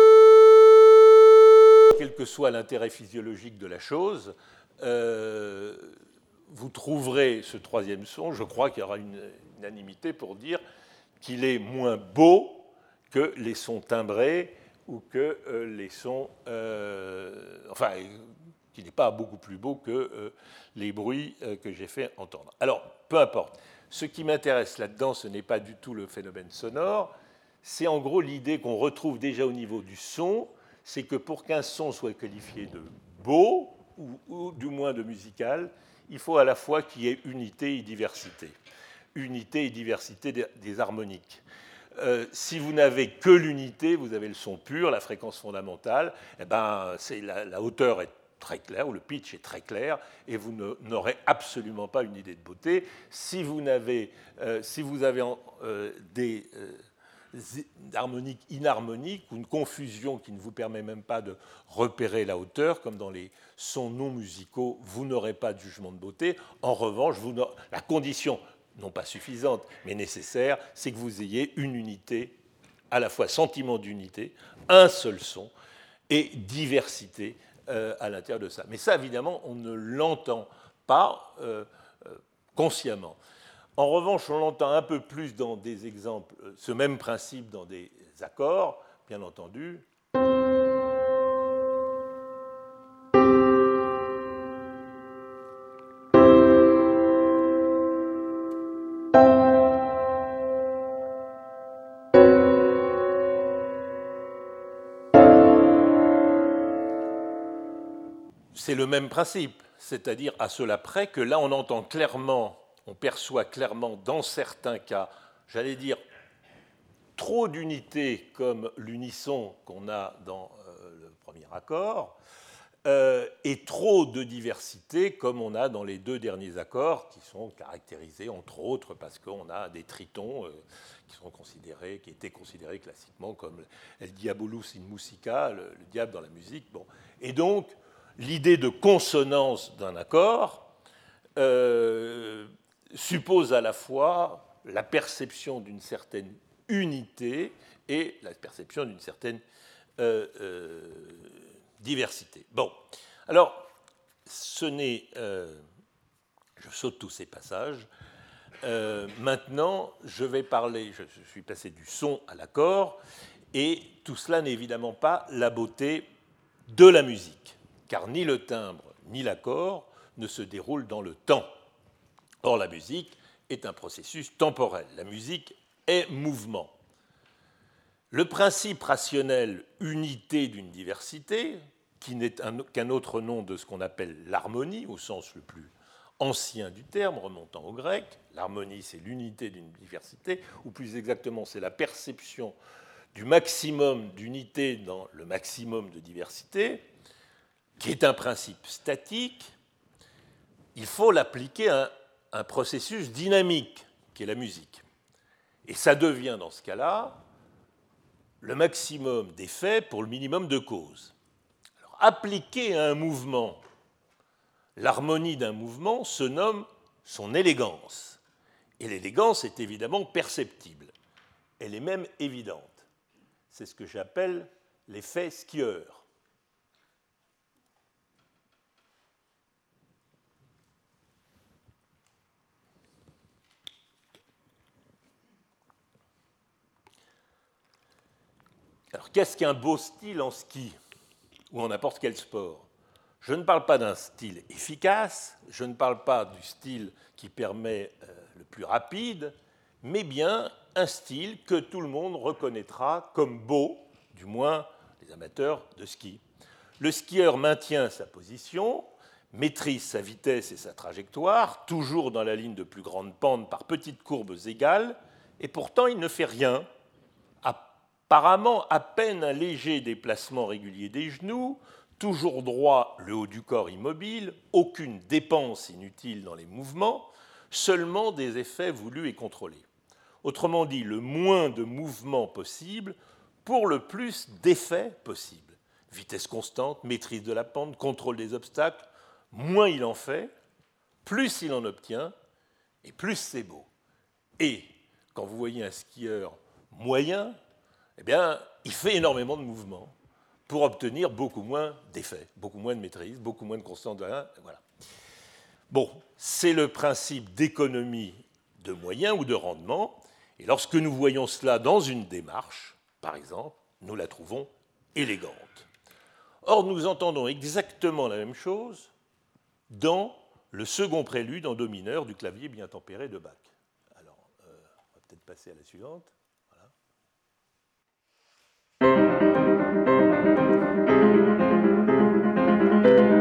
quel que soit l'intérêt physiologique de la chose, euh, vous trouverez ce troisième son, je crois qu'il y aura une unanimité pour dire qu'il est moins beau que les sons timbrés ou que euh, les sons... Euh, enfin, qu'il n'est pas beaucoup plus beau que euh, les bruits euh, que j'ai fait entendre. Alors, peu importe. Ce qui m'intéresse là-dedans, ce n'est pas du tout le phénomène sonore, c'est en gros l'idée qu'on retrouve déjà au niveau du son, c'est que pour qu'un son soit qualifié de beau, ou, ou du moins de musical, il faut à la fois qu'il y ait unité et diversité. Unité et diversité des, des harmoniques. Euh, si vous n'avez que l'unité, vous avez le son pur, la fréquence fondamentale, eh ben, c'est la, la hauteur est très claire, ou le pitch est très clair, et vous ne, n'aurez absolument pas une idée de beauté. Si vous, n'avez, euh, si vous avez euh, des... Euh, harmoniques inharmoniques ou une confusion qui ne vous permet même pas de repérer la hauteur, comme dans les sons non musicaux, vous n'aurez pas de jugement de beauté. En revanche, vous la condition, non pas suffisante, mais nécessaire, c'est que vous ayez une unité, à la fois sentiment d'unité, un seul son, et diversité euh, à l'intérieur de ça. Mais ça, évidemment, on ne l'entend pas euh, euh, consciemment. En revanche, on l'entend un peu plus dans des exemples, ce même principe dans des accords, bien entendu. C'est le même principe, c'est-à-dire à cela près que là, on entend clairement, on perçoit clairement dans certains cas, j'allais dire, trop d'unité comme l'unisson qu'on a dans euh, le premier accord, euh, et trop de diversité comme on a dans les deux derniers accords, qui sont caractérisés entre autres parce qu'on a des tritons euh, qui sont considérés, qui étaient considérés classiquement comme el diabolus in musica, le, le diable dans la musique. Bon. Et donc, l'idée de consonance d'un accord euh, suppose à la fois la perception d'une certaine unité et la perception d'une certaine euh, euh, diversité. Bon, alors, ce n'est... Euh, je saute tous ces passages. Euh, maintenant, je vais parler, je, je suis passé du son à l'accord, et tout cela n'est évidemment pas la beauté de la musique, car ni le timbre ni l'accord ne se déroulent dans le temps. Or, la musique est un processus temporel. La musique est mouvement. Le principe rationnel unité d'une diversité, qui n'est qu'un autre nom de ce qu'on appelle l'harmonie, au sens le plus ancien du terme, remontant au grec, l'harmonie c'est l'unité d'une diversité, ou plus exactement c'est la perception du maximum d'unité dans le maximum de diversité, qui est un principe statique, il faut l'appliquer à un, un processus dynamique, qui est la musique. Et ça devient dans ce cas-là le maximum d'effets pour le minimum de causes. Alors, appliquer à un mouvement l'harmonie d'un mouvement se nomme son élégance. Et l'élégance est évidemment perceptible. Elle est même évidente. C'est ce que j'appelle l'effet skieur. Alors, qu'est-ce qu'un beau style en ski ou en n'importe quel sport? Je ne parle pas d'un style efficace, je ne parle pas du style qui permet euh, le plus rapide, mais bien un style que tout le monde reconnaîtra comme beau, du moins les amateurs de ski. Le skieur maintient sa position, maîtrise sa vitesse et sa trajectoire, toujours dans la ligne de plus grande pente par petites courbes égales, et pourtant il ne fait rien. Apparemment, à peine un léger déplacement régulier des genoux, toujours droit, le haut du corps immobile, aucune dépense inutile dans les mouvements, seulement des effets voulus et contrôlés. Autrement dit, le moins de mouvements possible pour le plus d'effets possible. Vitesse constante, maîtrise de la pente, contrôle des obstacles, moins il en fait, plus il en obtient, et plus c'est beau. Et quand vous voyez un skieur moyen, eh bien, il fait énormément de mouvements pour obtenir beaucoup moins d'effets, beaucoup moins de maîtrise, beaucoup moins de constance de rien. Voilà. Bon, c'est le principe d'économie de moyens ou de rendement. Et lorsque nous voyons cela dans une démarche, par exemple, nous la trouvons élégante. Or, nous entendons exactement la même chose dans le second prélude en do mineur du clavier bien tempéré de Bach. Alors, euh, on va peut-être passer à la suivante. Voilà.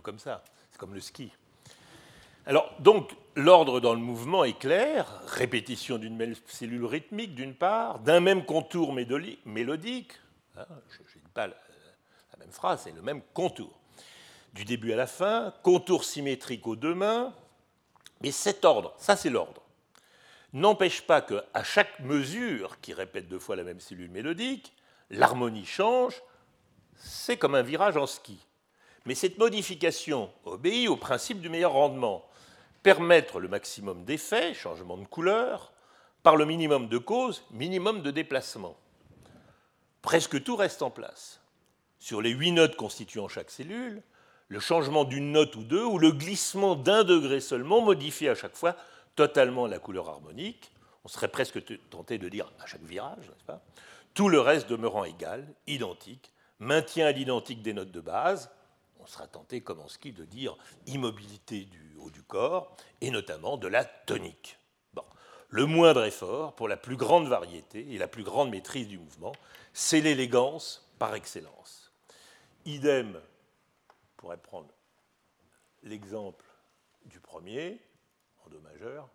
comme ça, c'est comme le ski. Alors, donc, l'ordre dans le mouvement est clair, répétition d'une même cellule rythmique, d'une part, d'un même contour mélodique, hein, je ne dis pas la, la même phrase, c'est le même contour, du début à la fin, contour symétrique aux deux mains, mais cet ordre, ça c'est l'ordre, n'empêche pas qu'à chaque mesure qui répète deux fois la même cellule mélodique, l'harmonie change, c'est comme un virage en ski. Mais cette modification obéit au principe du meilleur rendement, permettre le maximum d'effets, changement de couleur, par le minimum de cause, minimum de déplacement. Presque tout reste en place. Sur les huit notes constituant chaque cellule, le changement d'une note ou deux, ou le glissement d'un degré seulement, modifie à chaque fois totalement la couleur harmonique. On serait presque tenté de dire à chaque virage, n'est-ce pas ? Tout le reste demeurant égal, identique, maintien à l'identique des notes de base. On sera tenté, comme en ski, de dire immobilité du haut du corps, et notamment de la tonique. Bon. Le moindre effort, pour la plus grande variété et la plus grande maîtrise du mouvement, c'est l'élégance par excellence. Idem, on pourrait prendre l'exemple du premier, en do majeur.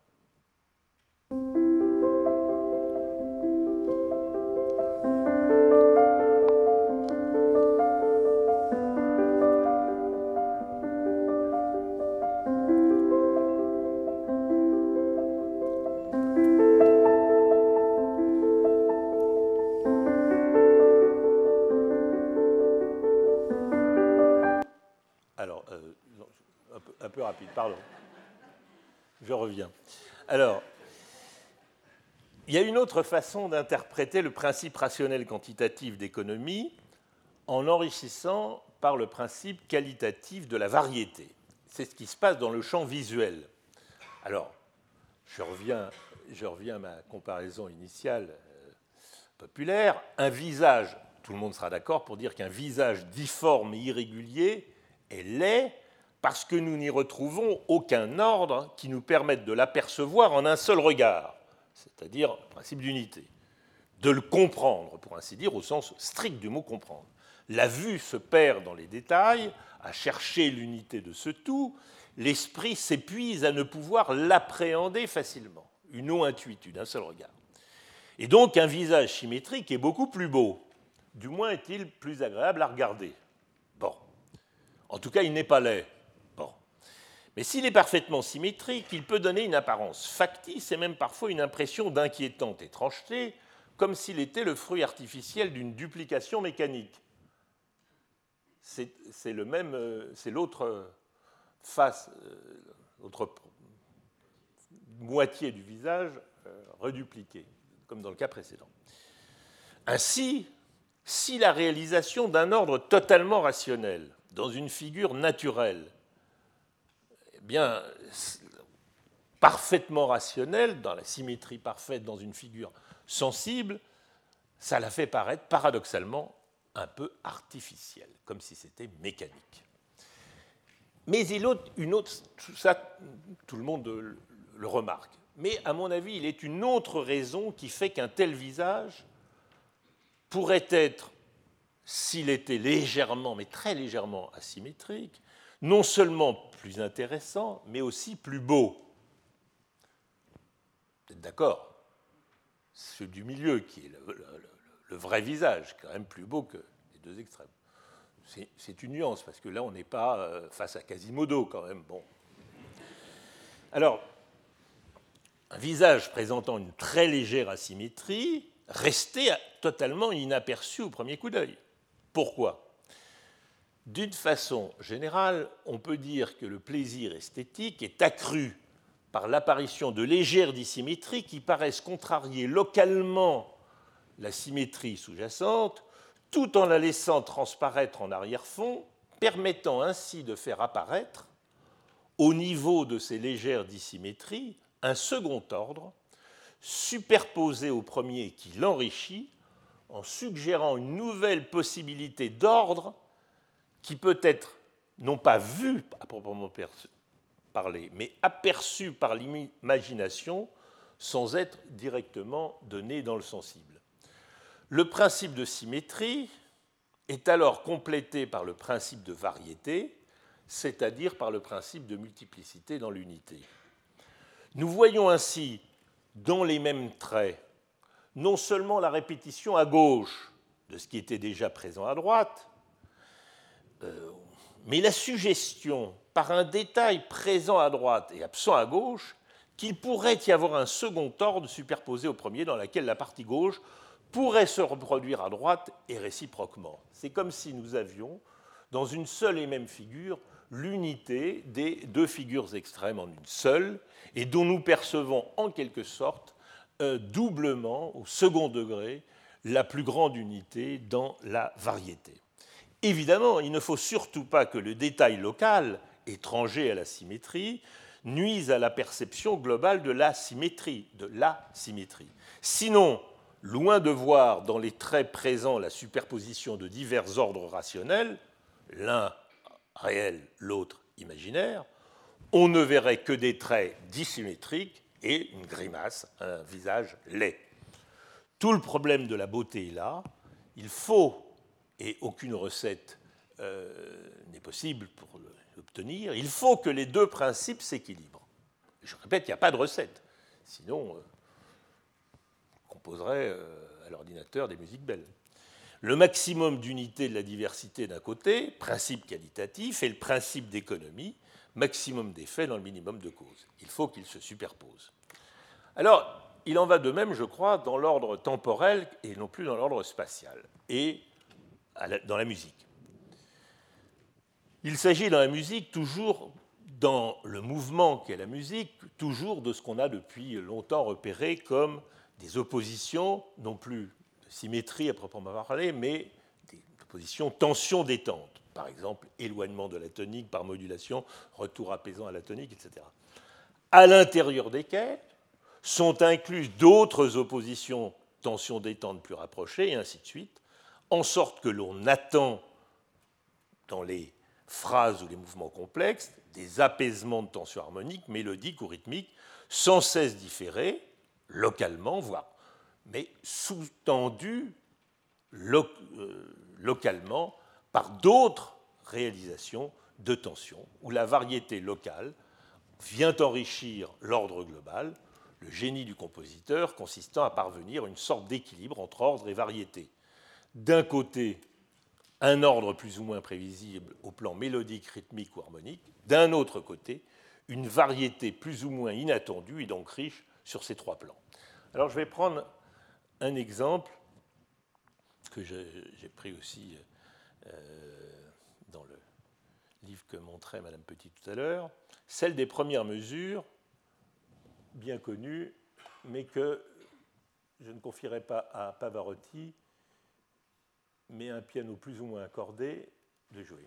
Un peu rapide, pardon. Je reviens. Alors, il y a une autre façon d'interpréter le principe rationnel quantitatif d'économie en l'enrichissant par le principe qualitatif de la variété. C'est ce qui se passe dans le champ visuel. Alors, je reviens, je reviens à ma comparaison initiale euh, populaire. Un visage, tout le monde sera d'accord pour dire qu'un visage difforme et irrégulier est laid, parce que nous n'y retrouvons aucun ordre qui nous permette de l'apercevoir en un seul regard, c'est-à-dire le principe d'unité, de le comprendre, pour ainsi dire, au sens strict du mot comprendre. La vue se perd dans les détails, à chercher l'unité de ce tout, l'esprit s'épuise à ne pouvoir l'appréhender facilement, une eau-intuitude, un seul regard. Et donc un visage symétrique est beaucoup plus beau, du moins est-il plus agréable à regarder. Bon, en tout cas il n'est pas laid. Mais s'il est parfaitement symétrique, il peut donner une apparence factice et même parfois une impression d'inquiétante étrangeté, comme s'il était le fruit artificiel d'une duplication mécanique. C'est, c'est, le même, c'est l'autre face, l'autre moitié du visage redupliquée, comme dans le cas précédent. Ainsi, si la réalisation d'un ordre totalement rationnel dans une figure naturelle, bien, parfaitement rationnel, dans la symétrie parfaite, dans une figure sensible, ça la fait paraître paradoxalement un peu artificielle, comme si c'était mécanique. Mais il a une autre, tout ça, tout le monde le remarque, mais à mon avis, il est une autre raison qui fait qu'un tel visage pourrait être, s'il était légèrement, mais très légèrement asymétrique, non seulement plus intéressant, mais aussi plus beau. Vous êtes d'accord ? Ceux du milieu, qui est le, le, le vrai visage, quand même plus beau que les deux extrêmes. C'est, c'est une nuance, parce que là, on n'est pas face à Quasimodo, quand même. Bon. Alors, un visage présentant une très légère asymétrie restait totalement inaperçu au premier coup d'œil. Pourquoi ? D'une façon générale, on peut dire que le plaisir esthétique est accru par l'apparition de légères dissymétries qui paraissent contrarier localement la symétrie sous-jacente, tout en la laissant transparaître en arrière-fond, permettant ainsi de faire apparaître, au niveau de ces légères dissymétries, un second ordre, superposé au premier qui l'enrichit, en suggérant une nouvelle possibilité d'ordre qui peut être non pas vu à proprement parler, mais aperçu par l'imagination sans être directement donné dans le sensible. Le principe de symétrie est alors complété par le principe de variété, c'est-à-dire par le principe de multiplicité dans l'unité. Nous voyons ainsi dans les mêmes traits non seulement la répétition à gauche de ce qui était déjà présent à droite, euh, mais la suggestion par un détail présent à droite et absent à gauche qu'il pourrait y avoir un second ordre superposé au premier dans lequel la partie gauche pourrait se reproduire à droite et réciproquement. C'est comme si nous avions, dans une seule et même figure, l'unité des deux figures extrêmes en une seule, et dont nous percevons en quelque sorte euh, doublement, au second degré, la plus grande unité dans la variété. Évidemment, il ne faut surtout pas que le détail local, étranger à la symétrie, nuise à la perception globale de la symétrie, de la symétrie. Sinon, loin de voir dans les traits présents la superposition de divers ordres rationnels, l'un réel, l'autre imaginaire, on ne verrait que des traits dissymétriques et une grimace, un visage laid. Tout le problème de la beauté est là. Il faut, et aucune recette euh, n'est possible pour l'obtenir, il faut que les deux principes s'équilibrent. Je répète, il n'y a pas de recette. Sinon, euh, on composerait euh, à l'ordinateur des musiques belles. Le maximum d'unité de la diversité d'un côté, principe qualitatif, et le principe d'économie, maximum d'effet dans le minimum de cause. Il faut qu'ils se superposent. Alors, il en va de même, je crois, dans l'ordre temporel et non plus dans l'ordre spatial, et dans la musique. Il s'agit dans la musique toujours, dans le mouvement qu'est la musique, toujours de ce qu'on a depuis longtemps repéré comme des oppositions, non plus symétrie à proprement parler, mais des oppositions tension-détente. Par exemple, éloignement de la tonique par modulation, retour apaisant à la tonique, et cetera. À l'intérieur desquelles sont incluses d'autres oppositions tension-détente plus rapprochées, et ainsi de suite, en sorte que l'on attend dans les phrases ou les mouvements complexes des apaisements de tension harmonique, mélodique ou rythmique, sans cesse différés, localement, voire mais sous-tendu lo- euh, localement par d'autres réalisations de tension, où la variété locale vient enrichir l'ordre global, le génie du compositeur consistant à parvenir à une sorte d'équilibre entre ordre et variété. D'un côté, un ordre plus ou moins prévisible au plan mélodique, rythmique ou harmonique, d'un autre côté, une variété plus ou moins inattendue et donc riche sur ces trois plans. Alors je vais prendre un exemple que j'ai pris aussi euh, dans le livre que montrait Mme Petit tout à l'heure, celle des premières mesures, bien connues, mais que je ne confierai pas à Pavarotti, mais un piano plus ou moins accordé de jouer.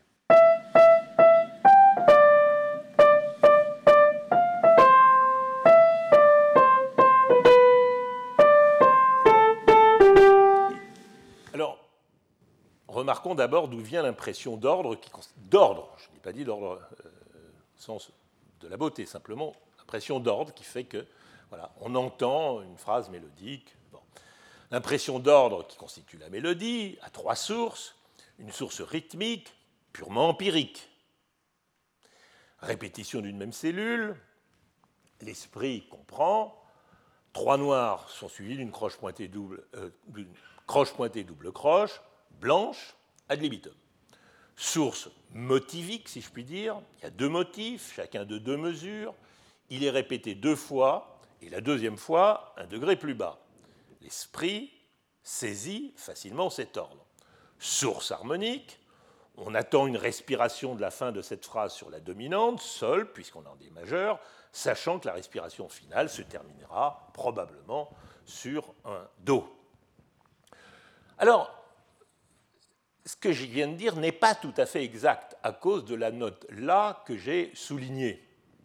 Alors, remarquons d'abord d'où vient l'impression d'ordre, qui, d'ordre, je n'ai pas dit d'ordre euh, au sens de la beauté, simplement l'impression d'ordre qui fait que, voilà, on entend une phrase mélodique. Bon. L'impression d'ordre qui constitue la mélodie a trois sources. Une source rythmique, purement empirique. Répétition d'une même cellule, l'esprit comprend, trois noirs sont suivis d'une croche pointée double, euh, d'une croche pointée double croche, blanche, ad libitum. Source motivique, si je puis dire, il y a deux motifs, chacun de deux mesures, il est répété deux fois, et la deuxième fois, un degré plus bas. L'esprit saisit facilement cet ordre. Source harmonique, on attend une respiration de la fin de cette phrase sur la dominante, sol, puisqu'on est en Dé majeur, sachant que la respiration finale se terminera probablement sur un Do. Alors, ce que je viens de dire n'est pas tout à fait exact à cause de la note La que j'ai soulignée.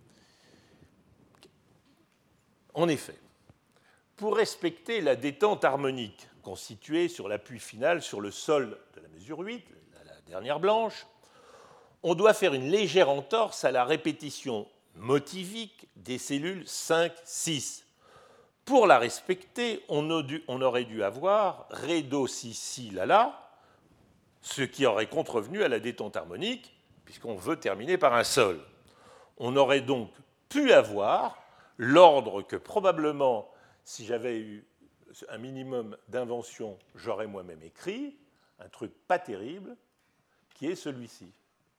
En effet, pour respecter la détente harmonique constituée sur l'appui final sur le sol de la mesure huit, la dernière blanche, on doit faire une légère entorse à la répétition motivique des cellules cinq six. Pour la respecter, on aurait dû avoir Ré, Do, Si, Si, La, La, ce qui aurait contrevenu à la détente harmonique, puisqu'on veut terminer par un sol. On aurait donc pu avoir l'ordre que probablement, si j'avais eu un minimum d'invention, j'aurais moi-même écrit, un truc pas terrible, qui est celui-ci.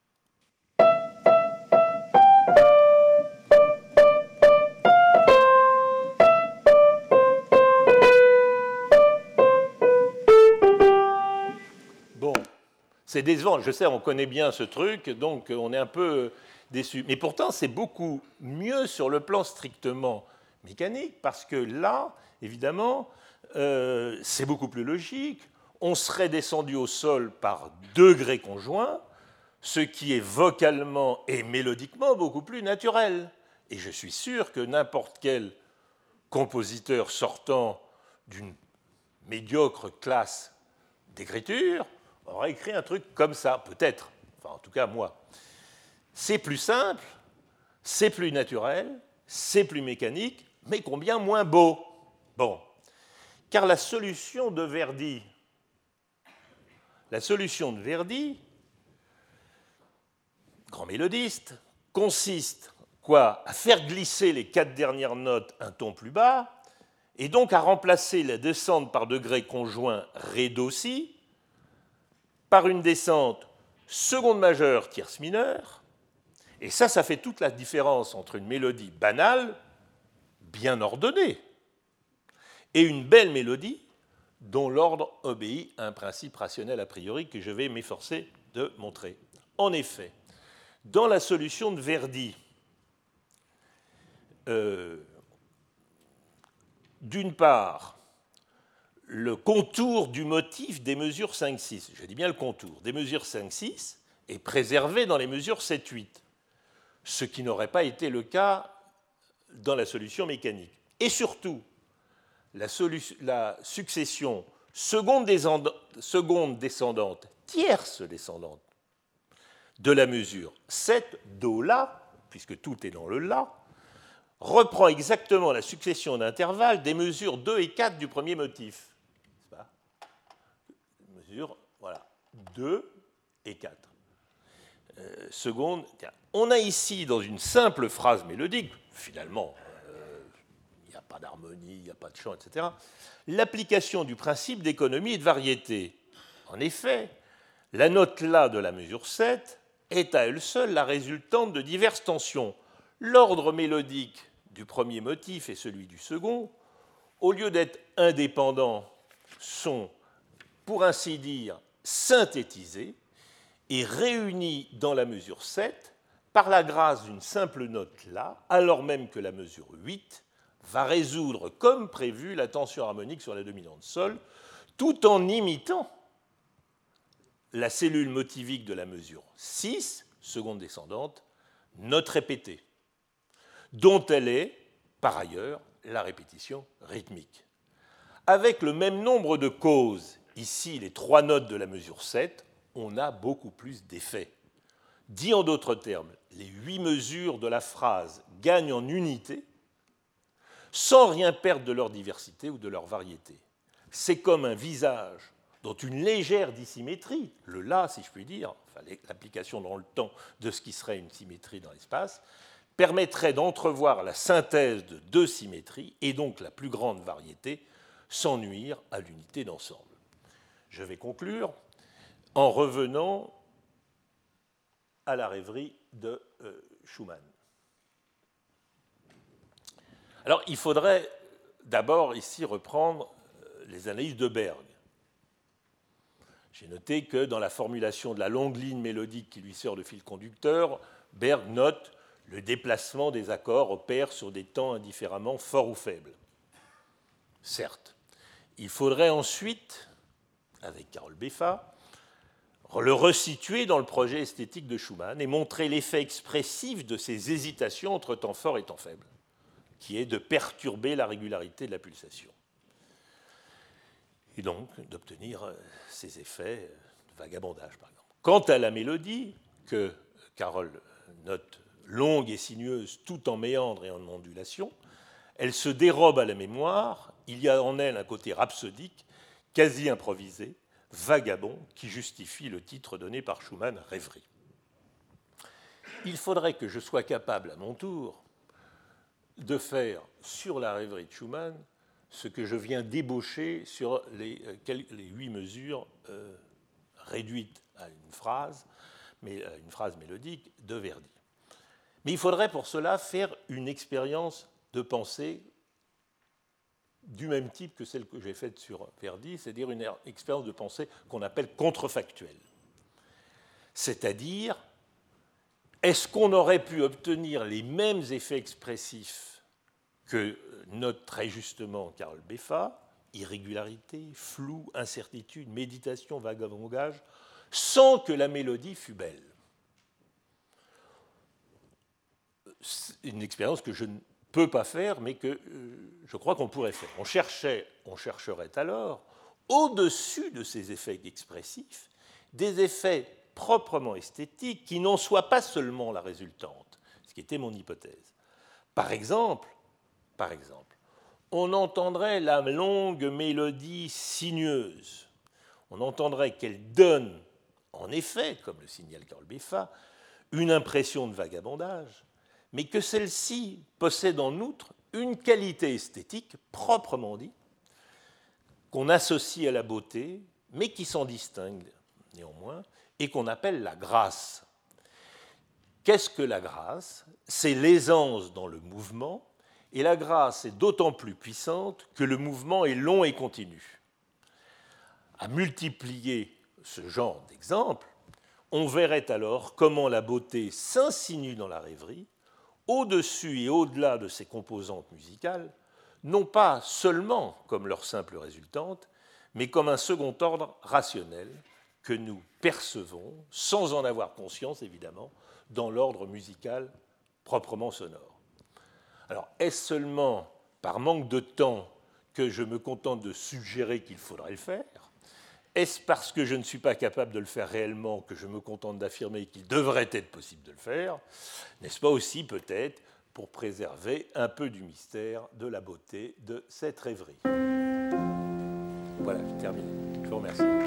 Bon, c'est décevant, je sais, on connaît bien ce truc, donc on est un peu déçu. Mais pourtant, c'est beaucoup mieux sur le plan strictement mécanique, parce que là, évidemment, euh, c'est beaucoup plus logique. On serait descendu au sol par degrés conjoints, ce qui est vocalement et mélodiquement beaucoup plus naturel. Et je suis sûr que n'importe quel compositeur sortant d'une médiocre classe d'écriture aurait écrit un truc comme ça, peut-être. Enfin, en tout cas, moi. C'est plus simple, c'est plus naturel, c'est plus mécanique, mais combien moins beau. Bon. Car la solution de Verdi, la solution de Verdi, grand mélodiste, consiste quoi, à faire glisser les quatre dernières notes un ton plus bas, et donc à remplacer la descente par degré conjoint Ré-Do-Si par une descente seconde majeure tierce mineure, et ça, ça fait toute la différence entre une mélodie banale, bien ordonnée, et une belle mélodie dont l'ordre obéit à un principe rationnel a priori que je vais m'efforcer de montrer. En effet, dans la solution de Verdi, euh, d'une part, le contour du motif des mesures cinq six, je dis bien le contour, des mesures cinq six est préservé dans les mesures sept huit, ce qui n'aurait pas été le cas dans la solution mécanique. Et surtout, la, la succession seconde, descend seconde descendante, tierce descendante de la mesure sept Do-La, puisque tout est dans le La, reprend exactement la succession d'intervalles des mesures deux et quatre du premier motif. Mesure, voilà, deux et quatre. Euh, seconde, on a ici, dans une simple phrase mélodique, finalement, euh, il n'y a pas d'harmonie, il n'y a pas de chant, et cetera, l'application du principe d'économie et de variété. En effet, la note La de la mesure sept est à elle seule la résultante de diverses tensions. L'ordre mélodique du premier motif et celui du second, au lieu d'être indépendants, sont, pour ainsi dire, synthétisés et réunis dans la mesure sept par la grâce d'une simple note La, alors même que la mesure huit va résoudre comme prévu la tension harmonique sur la dominante Sol, tout en imitant la cellule motivique de la mesure six, seconde descendante, note répétée, dont elle est, par ailleurs, la répétition rythmique. Avec le même nombre de causes, ici les trois notes de la mesure sept, on a beaucoup plus d'effets. Dit en d'autres termes, les huit mesures de la phrase gagnent en unité sans rien perdre de leur diversité ou de leur variété. C'est comme un visage dont une légère dissymétrie, le La, si je puis dire, enfin, l'application dans le temps de ce qui serait une symétrie dans l'espace, permettrait d'entrevoir la synthèse de deux symétries et donc la plus grande variété sans nuire à l'unité d'ensemble. Je vais conclure en revenant à la rêverie de euh, Schumann. Alors, il faudrait d'abord ici reprendre les analyses de Berg. J'ai noté que dans la formulation de la longue ligne mélodique qui lui sert de fil conducteur, Berg note le déplacement des accords opère sur des temps indifféremment forts ou faibles. Certes, il faudrait ensuite, avec Karol Beffa, le resituer dans le projet esthétique de Schumann et montrer l'effet expressif de ces hésitations entre temps fort et temps faible, qui est de perturber la régularité de la pulsation. Et donc d'obtenir ces effets de vagabondage, par exemple. Quant à la mélodie, que Karol note longue et sinueuse tout en méandre et en ondulation, elle se dérobe à la mémoire, il y a en elle un côté rhapsodique, quasi improvisé, vagabond, qui justifie le titre donné par Schumann, Rêverie. il faudrait que je sois capable, à mon tour, de faire sur la rêverie de Schumann ce que je viens d'ébaucher sur les, les huit mesures euh, réduites à une phrase, mais à une phrase mélodique de Verdi. Mais il faudrait pour cela faire une expérience de pensée du même type que celle que j'ai faite sur Verdi, c'est-à-dire une expérience de pensée qu'on appelle contrefactuelle. C'est-à-dire, est-ce qu'on aurait pu obtenir les mêmes effets expressifs que note très justement Karl Beffa, irrégularité, flou, incertitude, méditation, vagabondage, sans que la mélodie fût belle? C'est une expérience que je ne peux pas faire, mais que euh, je crois qu'on pourrait faire. On, cherchait, on chercherait alors, au-dessus de ces effets expressifs, des effets proprement esthétiques qui n'en soient pas seulement la résultante, ce qui était mon hypothèse. Par exemple, par exemple, on entendrait la longue mélodie sinueuse. On entendrait qu'elle donne, en effet, comme le signale Karl Beffa, une impression de vagabondage, mais que celle-ci possède en outre une qualité esthétique proprement dit, qu'on associe à la beauté, mais qui s'en distingue néanmoins, et qu'on appelle la grâce. Qu'est-ce que la grâce? C'est l'aisance dans le mouvement, et la grâce est d'autant plus puissante que le mouvement est long et continu. À multiplier ce genre d'exemples, on verrait alors comment la beauté s'insinue dans la rêverie, au-dessus et au-delà de ses composantes musicales, non pas seulement comme leur simple résultante, mais comme un second ordre rationnel que nous percevons, sans en avoir conscience évidemment, dans l'ordre musical proprement sonore. Alors, est-ce seulement par manque de temps que je me contente de suggérer qu'il faudrait le faire? Est-ce parce que je ne suis pas capable de le faire réellement que je me contente d'affirmer qu'il devrait être possible de le faire? N'est-ce pas aussi peut-être pour préserver un peu du mystère de la beauté de cette rêverie? Voilà, j'ai terminé. Je vous remercie.